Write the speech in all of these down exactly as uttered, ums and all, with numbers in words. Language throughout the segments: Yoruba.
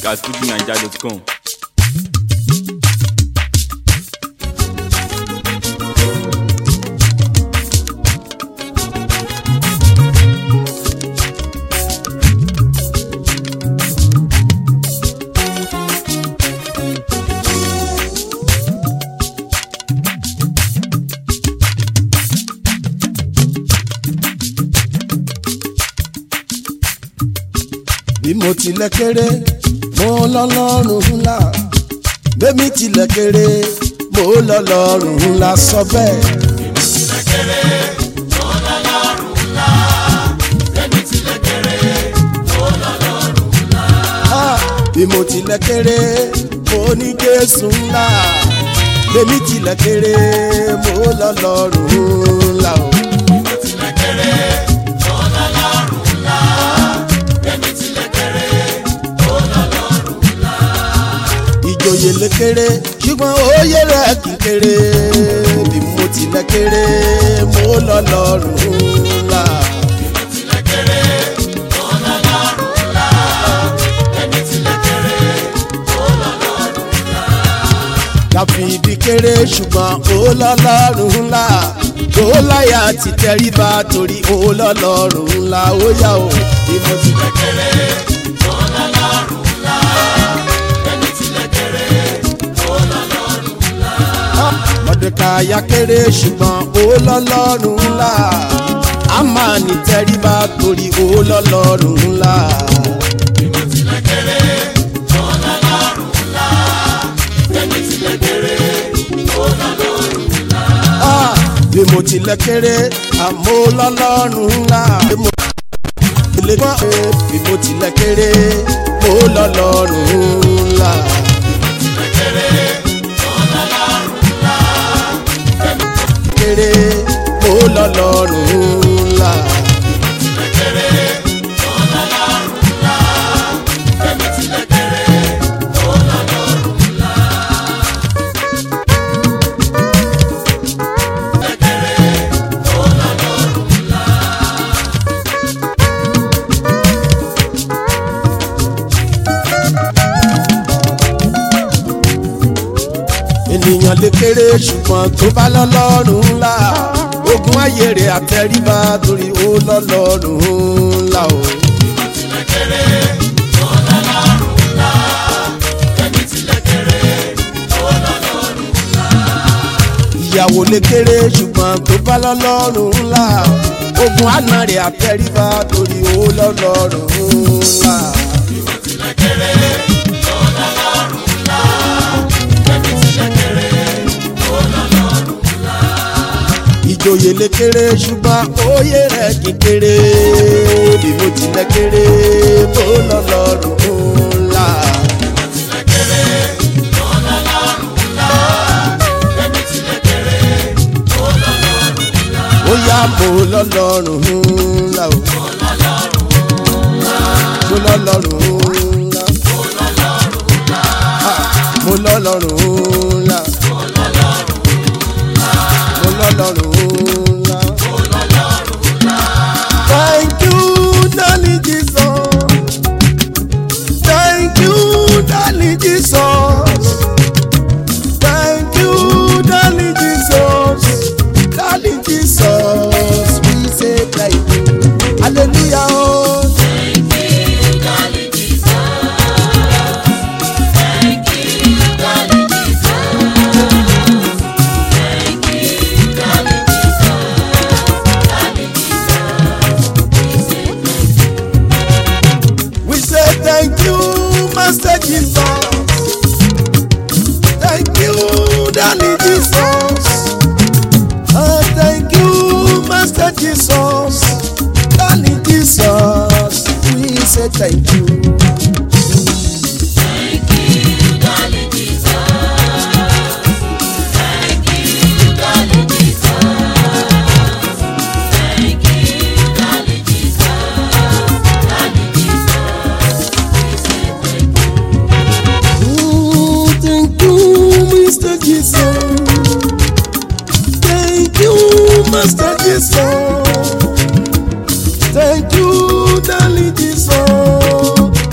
at fuji naija dot com. bí mo tilẹ̀ kéré mo lọ́lọ́run ńlá bẹ́mi tilẹ̀ kéré mo lọ́lọ́run ńlá sọ bẹ́ẹ̀. bí mo tilẹ̀ kéré mo lọ́lọ́run ńlá bẹ́mi tilẹ̀ kéré mo lọ́lọ́run ńlá. bí mo tilẹ̀ kéré mo ní Jésù ńlá bẹ́mi tilẹ̀ kéré mo lọ́lọ́run ńlá o. bí mo tilẹ̀ kéré mo lọ́lọ́run ńlá bẹ́mi tilẹ̀ kéré mo lọ́lọ́run ńlá. ìjòyè lè kéré ṣùgbọ́n òye rẹ̀ kì í kéré bí mo tilẹ̀ kéré mo lọ́lọ́run ńlá. bí mo tilẹ̀ kéré mo lọ́lọ́run ńlá bẹ́mi tilẹ̀ kéré mo lọ́lọ́run ńlá. Dáfídì kéré ṣùgbọ́n ó lọ́lọ́run ńlá Gòláyà ti tẹríba torí ó lọ́lọ́run ńlá ó yá o. bí mo tilẹ̀ kéré mo lọ́lọ́run ńlá bẹ́mi tilẹ̀ kéré mo lọ́lọ́run ńlá. Mọ́dékáyà kéré ṣùgbọ́n ó lọ́lọ́run ńlá Ámánì tẹríba torí ó lọ́lọ́run ńlá. bí mo tilẹ̀ kéré mo lọ́lọ́run ńlá bẹ́mi tilẹ̀ kéré mo lọ́lọ́run ńlá. bí mo tilẹ̀ kéré àmọ́ lọ́lọ́run ńlá. bí mo tilẹ̀ kéré bí mo tilẹ̀ kéré mo lọ́lọ́run ńlá. bí mo tilẹ̀ kéré mo lọ́lọ́run ńlá bẹ́mi kéré mo lọ́lọ́run ńlá. tilẹ̀ kéré mo lọ́lọ́run ńlá bẹ́mi tilẹ̀ kéré mo lọ́lọ́run ńlá. ènìyàn lè kéré ṣùgbọ́n tó bá lọ́lọ́run ńlá ogun ayé rẹ̀ àtẹríba torí ó lọ́lọ́run ńlá o. bí mo tilẹ̀ kéré mo lọ́lọ́run ńlá bẹ́mi tilẹ̀ kéré mo lọ́lọ́run ńlá. ìyàwó lè kéré ṣùgbọ́n tó bá lọ́lọ́run ńlá ogun àna rẹ̀ àtẹríba torí ó lọ́lọ́run ńlá. bí mo tilẹ̀ kéré mo lọ́lọ́run ńlá bẹ́mi tilẹ̀ kéré mo lọ́lọ́run ńlá. ìjòyè lè kéré ṣùgbọ́n òye rẹ̀ kì í kéré bí mo tilẹ̀ kéré mo lọ́lọ́run ńlá. bí mo tilẹ̀ kéré mo lọ́lọ́run ńlá bẹ́mi tilẹ̀ kéré mo lọ́lọ́run ńlá. ó yá mo lọ́lọ́run ńlá o. mo lọ́lọ́run ńlá mo lọ́lọ́run ńlá. mo lọ́lọ́run ńlá mo lọ́lọ́run ńlá. mo lọ́lọ́run ńlá mo lọ́lọ́run ńlá. mo lọ́lọ́run ńlá. Thank you, darling Jesus. Thank you, darling Jesus. Thank you, darling Jesus. Darling Jesus, we say thank you. Hallelujah. Oh. Thank you, darling Jesus. Thank you, darling Jesus. Thank you, darling Jesus. Darling Jesus, we say thank you. We say thank you, Master Jesus. Thank you, darling Jesus. Oh, thank you, Master Jesus. Darling Jesus, we say thank you. Thank you, darling Jesus. Thank you, darling Jesus. Thank you, darling Jesus. Darling Jesus, we say thank you. Oh, thank you, Mister Jesus. Thank you, Master Jesus. Thank you, darling Jesus.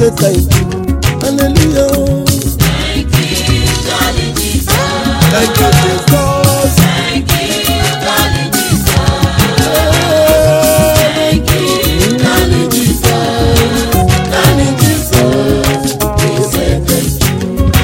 say thank you. Hallelujah. Thank you, darling Jesus. Thank you, Jesus. Thank you, darling Jesus. Thank you, darling Jesus. Darling Jesus, we say thank you.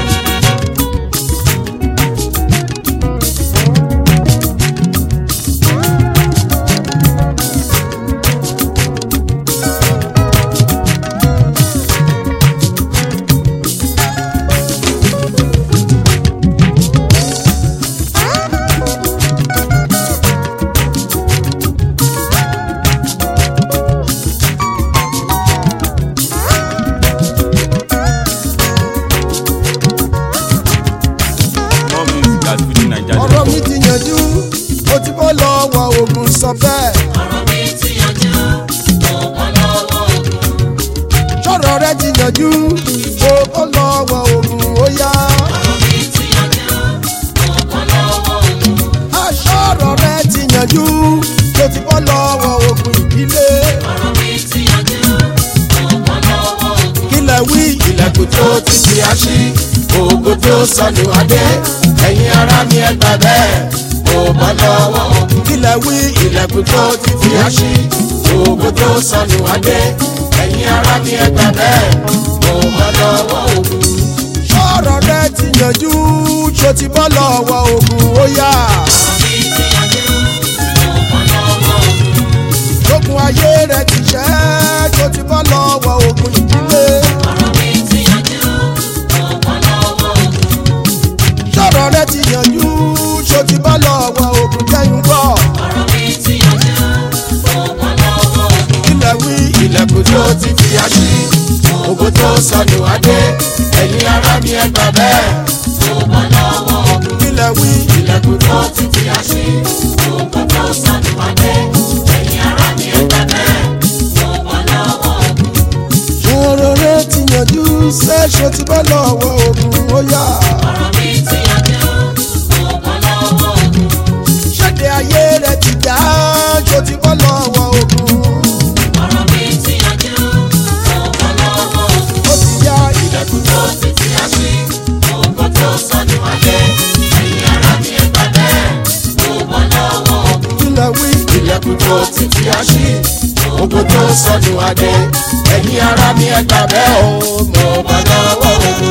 Ọ̀rọ̀ mi ti yanjú, mo ti bọ́ lọ́wọ́ ogun sọ bẹ́ẹ̀. Ọ̀rọ̀ mi ti yanjú, mo bọ́ lọ́wọ́ ogun. Ṣọ̀rọ̀ rẹ ti yanjú, mo bọ́ lọ́wọ́ ogun ó yá. Ọ̀rọ̀ mi ti yanjú, mo bọ́ lọ́wọ́ ogun. Aṣọ́rọ̀ rẹ ti yanjú, mo ti bọ́ lọ́wọ́ ogun ìdílé. Ọ̀rọ̀ mi ti yanjú, mo bọ́ lọ́wọ́ ogun. Kílẹ̀ wí ilẹ̀kùn tó ti di àṣì, ògo tó sọnù adé. Ẹ̀yin ará mi ẹ gbà bẹ́ẹ̀, mo bọ́ lọ́wọ́ ogun. Kílẹ̀ wí ilẹ̀kùn tó ti di àṣì, ògo tó sọnù adé. Ẹ̀yin ará mi ẹ gbà bẹ́ẹ̀, mo bọ́ lọ́wọ́ ogun. Ṣọ́rọ̀ rẹ ti yanjú, ṣó ti bọ́ lọ́wọ́ ogun ó yá. Ọ̀rọ̀ mi ti yanjú, mo bọ́ lọ́wọ́ ogun. Lókun ayé rẹ ti ṣẹ́, ṣó ti bọ́ lọ́wọ́ ogun ìdílé. Ọ̀rọ̀ mi ti yanjú, mo bọ́ lọ́wọ́ ogun. Ṣọ́rọ̀ rẹ ti yanjú, ṣó ti bọ́ lọ́wọ́ ogun jẹ́yìn bọ̀. Ọ̀rọ̀ mi ti yanjú, mo bọ́ lọ́wọ́ ogun. Ilẹ̀ wí ilẹ̀kùn tó ti fi àṣì, ògo tó sọnù adé. Ẹ̀yin ará mi ẹ gbà bẹ́ẹ̀, Mo bọ́ lọ́wọ́ ogun. ilẹ̀ wí ilẹ̀kùn tó Ó ti fi àṣì, ògo tó sọnù adé. Ẹ̀yin ará mi ẹ gbà bẹ́ẹ̀, mo bọ́ lọ́wọ́ ogun. ṣọ́rọ̀ rẹ ti yanjú, ṣé ṣó ti bọ́ lọ́wọ́ ogun ó yá. Ọ̀rọ̀ mi ti yanjú, mo bọ́ lọ́wọ́ ogun. Ṣẹ́de ayé rẹ ti dá, ṣó ti bọ́ lọ́wọ́ ogun. Ọ̀rọ̀ mi ti yanjú, mo bọ́ lọ́wọ́ ogun. Ó ti yá ilẹ̀kùn tó Ó ti fi àṣì, ògo tó sọnù adé. Ẹ̀yin ará mi ẹ gbà bẹ́ẹ̀, mo bọ́ lọ́wọ́ ogun. ilẹ̀ wí ilẹ̀kùn tó ti fi àṣì, ògo tó sọnù adé. Ẹ̀yin ará mi ẹ gbà bẹ́ẹ̀ o, mo bọ́ lọ́wọ́ ogun.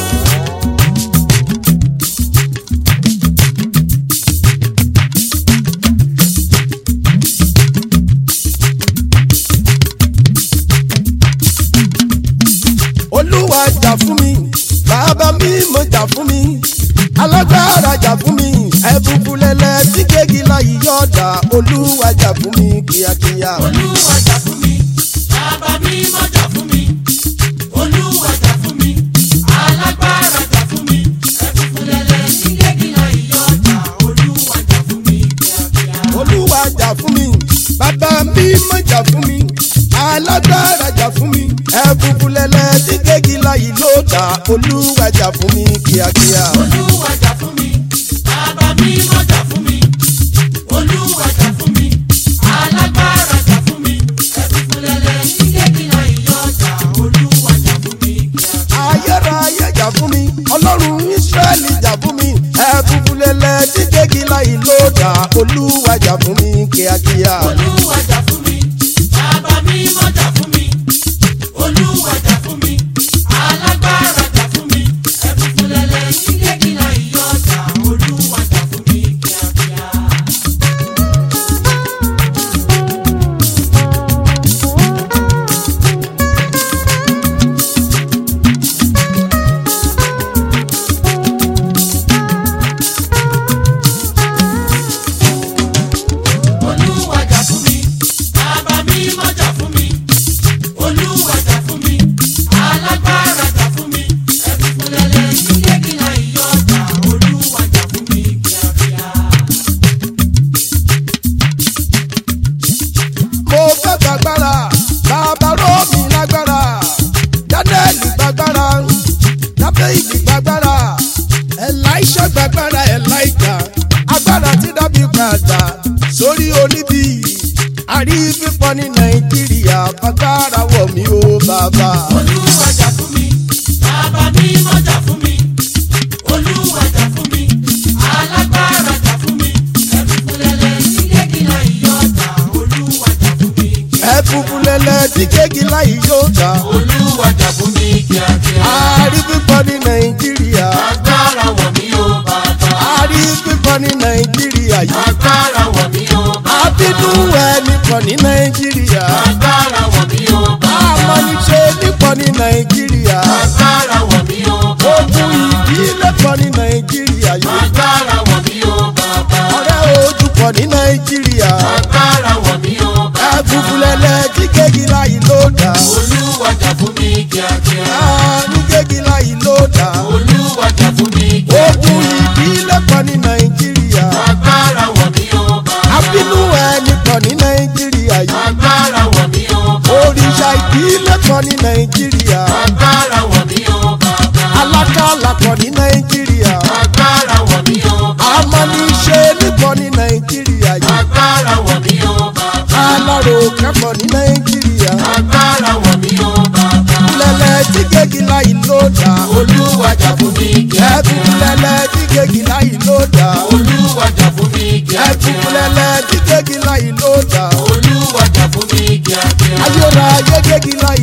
Olúwa jà fún mi, bàbá mi mo jà fún mi, alágbára jà fún mi, ẹ̀bùbù lẹ̀lẹ̀ tí kéèkì láyé yọ̀ọ̀dà. Olúwa jà fún mi kíákíá. Olúwa jà fún mi, bàbá mi mọ̀ jà fún mi. Olúwa jà fún mi, alágbára jà fún mi. Ẹ̀fúnfún lẹ̀lẹ̀ ní gégìlá ìyọ̀jà. Olúwa jà fún mi kíákíá. Olúwa jà fún mi, bàbá mi mo jà fún mi, alágbára jà fún mi, ẹ̀bùbù lẹ̀lẹ̀ tí kéèkì láyé yọ̀ọ̀dà. Olúwa jà fún mi kíákíá. Olúwa jà fún mi, bàbá mi mọ̀ jà fún mi. Olúwa jà fún mi, alágbára jà fún mi. Ẹ̀fúnfún lẹ̀lẹ̀ ní gégìlá ìyọ̀jà. Olúwa jà fún mi kíákíá. Ayérayé jà fún mi, Ọlọ́run Ísírẹ́lì jà fún mi, ẹ̀bùbù lẹ̀lẹ̀ tí kéèkì láyé yọ̀ọ̀dà. Olúwa jà fún mi kíákíá. Olúwa jà fún mi, bàbá mi mọ̀ jà fún mi. Olúwa jà fún mi, alágbára jà fún mi. Ẹ̀fúnfún lẹ̀lẹ̀ ní gégìlá ìyọ̀jà. Olúwa jà fún mi kíákíá. Olúwa jà fún mi, bàbá mi mọ̀ jà fún mi. Olúwa jà fún mi, alágbára jà fún mi. Ẹ̀fúnfún lẹ̀lẹ̀ ní gégìlá ìyọ̀jà. Olúwa jà fún mi kíákíá. Mo fẹ́ gbàgbára, bàbá rọ̀ mí lágbára. Dánẹ́ẹ̀lì gbàgbára, Dáfídì gbàgbára, Ẹ̀láíṣà gbàgbára, Ẹ̀láíjà. Agbára tí Dábì padà sórí oníbì. Àrí fífọ́ ní Nàìjíríà, fagbára wọ̀ mí o bàbá. Olúwa tí kéèkì láì yóò dá. Olúwa jà fún mi kíákíá. àárí pípọ̀ ní nàìjíríà. Agbára wọ̀ mí o bàbá. àárí pípọ̀ ní nàìjíríà yìí. Agbára wọ̀ mí o bàbá. àbínú ẹni pọ̀ ní nàìjíríà. Agbára wọ̀ mí o bàbá. àmọ́niṣe nípọ̀ ní nàìjíríà. Agbára wọ̀ mí o bàbá. ogun ìdílé pọ̀ ní nàìjíríà yìí. Agbára wọ̀ mí o bàbá. ọ̀rẹ́ ojú pọ̀ ní nàìjíríà. Agbára wọ̀ mí o bàbá. ẹ̀fúnfúnlẹ̀lẹ̀ tí kéèkì láì ló dá. Olúwa jà fún mi kíákíá. ní kéèkì láì ló dá. Olúwa jà fún mi kíákíá. ogun ìdílé pọ̀ ní nàìjíríà. Agbára wọ̀ mí o bàbá. àbínú ẹni pọ̀ ní nàìjíríà yìí. Agbára wọ̀ mí o bàbá. òrìṣà ìdílé pọ̀ ní nàìjíríà. Agbára wọ̀ mí o bàbá. alákàlà pọ̀ ní nàìjíríà. Agbára wọ̀ mí o bàbá. amọ́niṣe nípọ̀ ní nàìjíríà yìí. Agbára wọ̀ mí o bàbá. alárò kẹ́pọ̀ ní nàìjíríà. Agbára wọ̀ mí o bàbá. lẹ́lẹ̀ tí kéèkì láì ló dá. Olúwa jà fún mi kíákíá. ẹ̀fúnfúnlẹ̀lẹ̀ tí kéèkì láì ló dá. Olúwa jà fún mi kíákíá. ẹ̀fúnfúnlẹ̀lẹ̀ tí kéèkì láì ló dá. Olúwa jà fún mi kíákíá. ayọ̀rọ̀ ayé kéèkì láì